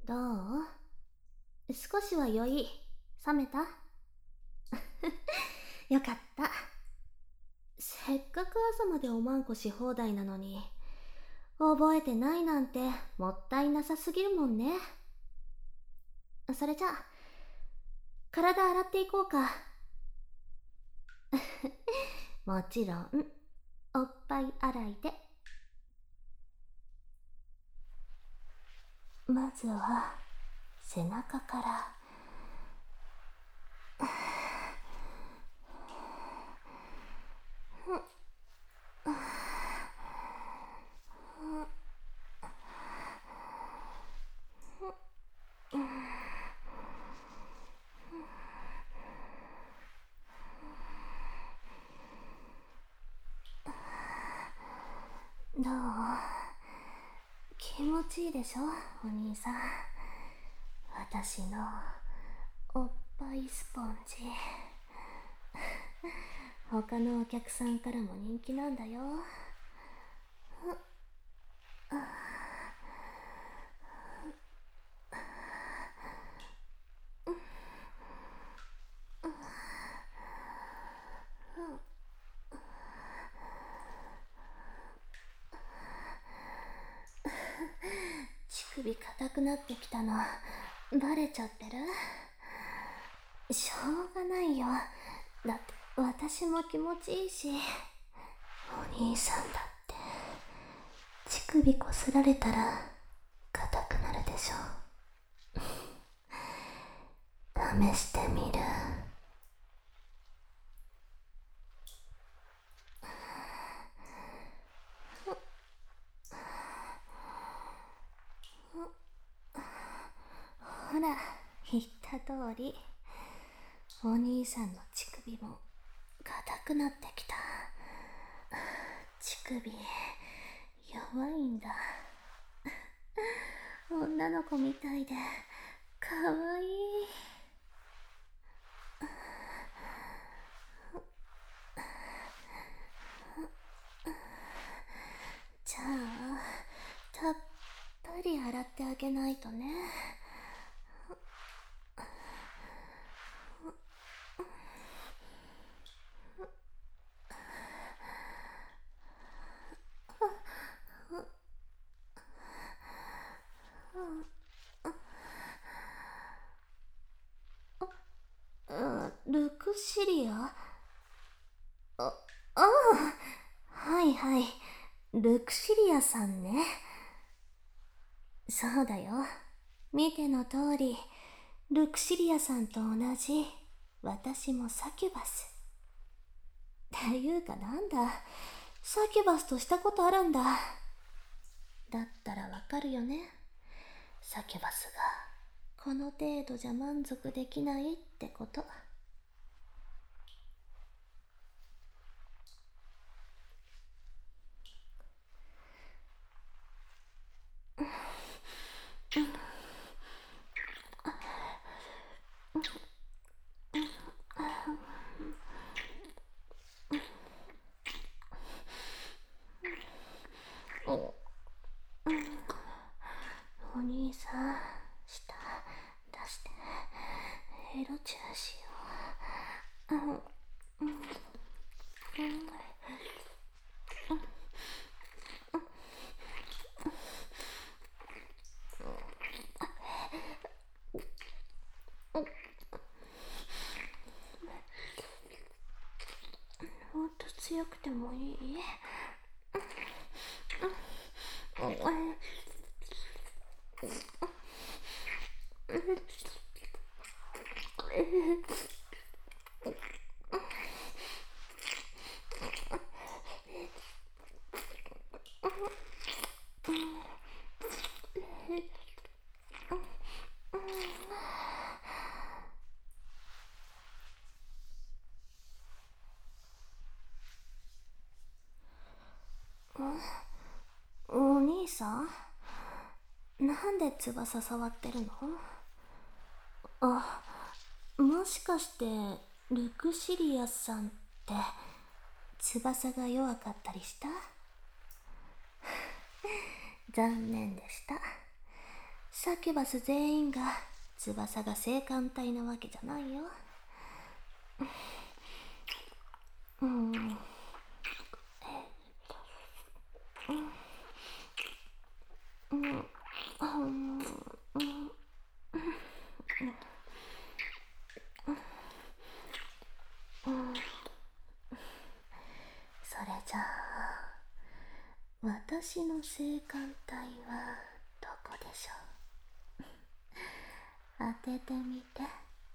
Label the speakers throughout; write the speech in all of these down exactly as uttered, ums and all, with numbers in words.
Speaker 1: どう？少しは酔い、冷めた？よかった。せっかく朝までおまんこし放題なのに、覚えてないなんてもったいなさすぎるもんね。それじゃあ、体洗っていこうか。もちろん、おっぱい洗いで。まずは、背中から。どう？気持ちいいでしょ、お兄さん。私のおっぱいスポンジ。他のお客さんからも人気なんだよ。乳首硬くなってきたのバレちゃってる？しょうがないよ。だって私も気持ちいいし。お兄さんだって乳首こすられたら硬くなるでしょ。試してみる？ほら、言った通り、お兄さんの乳首も硬くなってきた。乳首弱いんだ。女の子みたいでかわいい。じゃあたっぷり洗ってあげないとね。ルクシリア？あ、ああ、はいはい、ルクシリアさんね。そうだよ、見ての通りルクシリアさんと同じ、私もサキュバス。っていうかなんだ、サキュバスとしたことあるんだ。だったらわかるよね、サキュバスがこの程度じゃ満足できないってこと。お兄さん、舌出してエロチューしよう。うんうんもっと強くてもいい？お兄さん、なんで翼触ってるの？あ、もしかしてルクシリアさんって翼が弱かったりした？残念でした。 サキュバス全員が翼が性感帯なわけじゃないよ。うん。うん。うん。それじゃあ、私の性感帯はどこでしょう。当ててみて。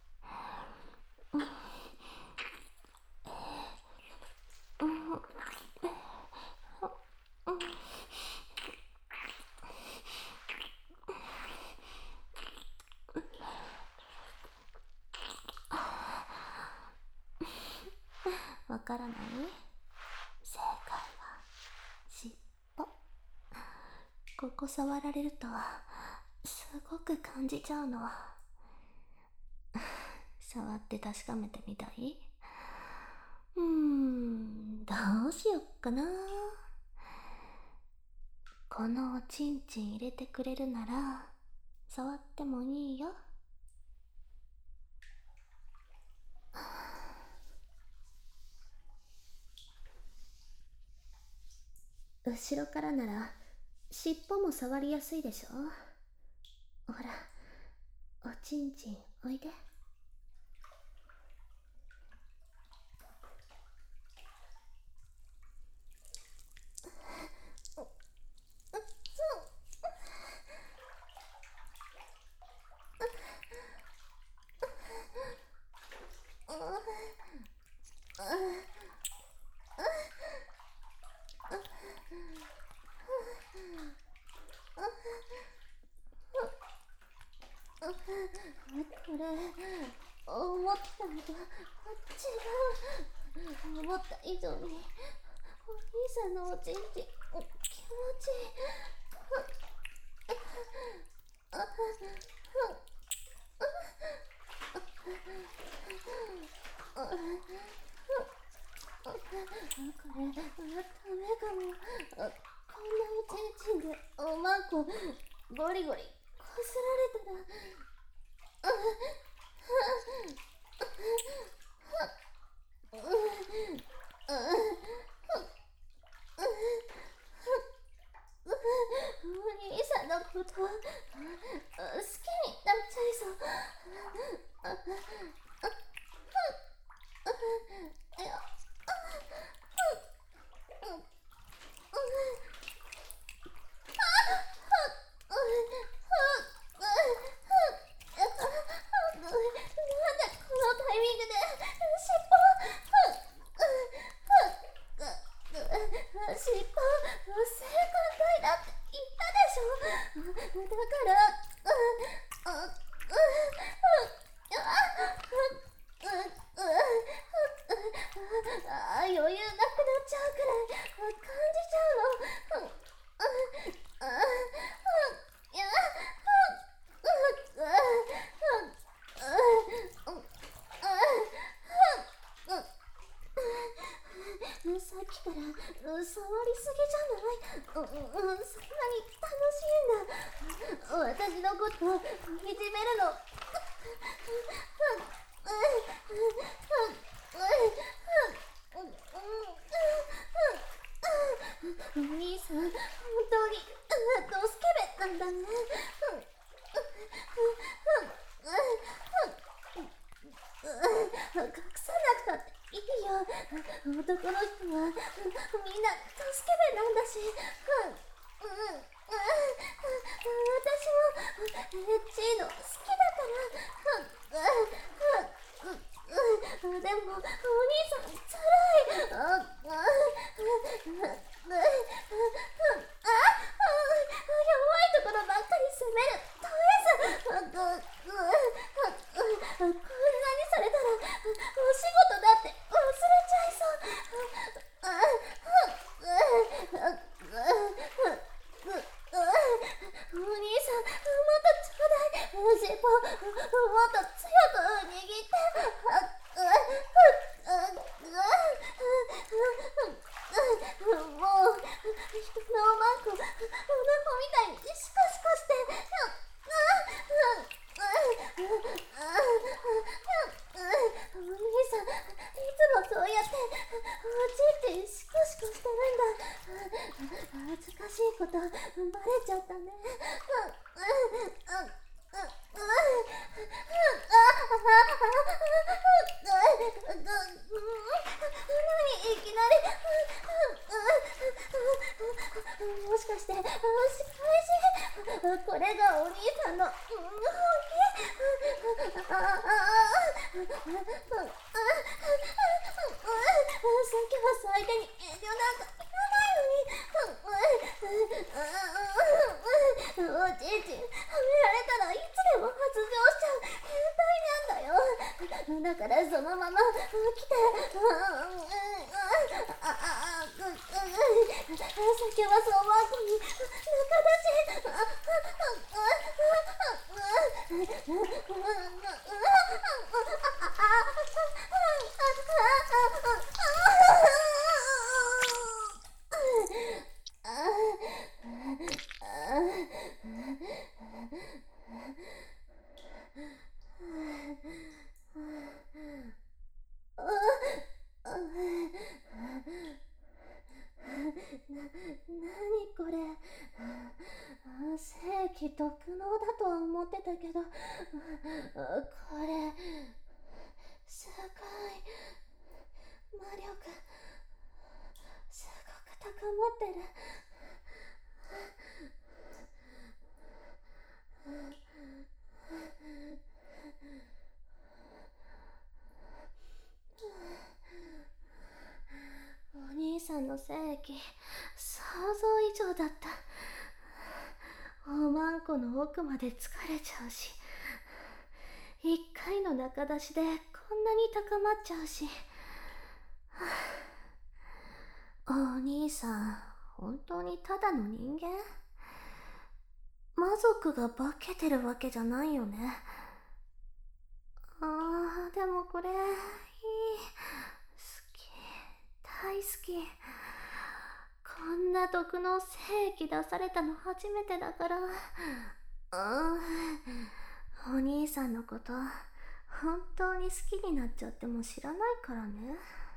Speaker 1: わからない？正解は尻尾。ここ触られるとすごく感じちゃうの。触って確かめてみたい？うーん、どうしよっかな。このおちんちん入れてくれるなら触ってもいいよ。後ろからなら尻尾も触りやすいでしょ。ほら、おちんちんおいで。これ、思ったのと違う。思った以上にお兄さんのおちんちん気持ちいい。これ、ダメかも。こんなおちんちんでおまんこゴリゴリこすられたら。お兄さんのこと好きになっちゃいそう。さっきから触りすぎじゃない？うん、うん、そんなに楽しいんだ。私のこといじめるの。お兄さん、本当にドスケベなんだね。隠さなくたっていいよ。男の人はみんなドスケベなんだし。うんうん、私もエッチーの好きだから。でもお兄さんつらい。弱いところばっかり責める。とりあえずこんなにされたらお仕事だって忘れちゃいそう。お兄さん、もっとちょうだい。尻尾もっと強く握って。もう人のおまんこおなこみたいにシコシコして。 恥ずかしいことバレちゃったね。何いきなり。もしかして仕返し？これがお兄さんの本気？さっきは相手に遠慮なんかいらないのに。おじいち、はめられたらいつでも発情しちゃう変態なんだよ。だからそのまま来て。先はそうワークに中何これ。正規特能だとは思ってたけど、これすごい魔力すごく高まってる。お兄さんの正規想像以上だった。おまんこの奥まで疲れちゃうし、一回の中出しでこんなに高まっちゃうし。お兄さん本当にただの人間？魔族が化けてるわけじゃないよね。あー、でもこれいい、好き、大好き。こんな毒の精液出されたの初めてだから。うん、お兄さんのこと本当に好きになっちゃっても知らないからね。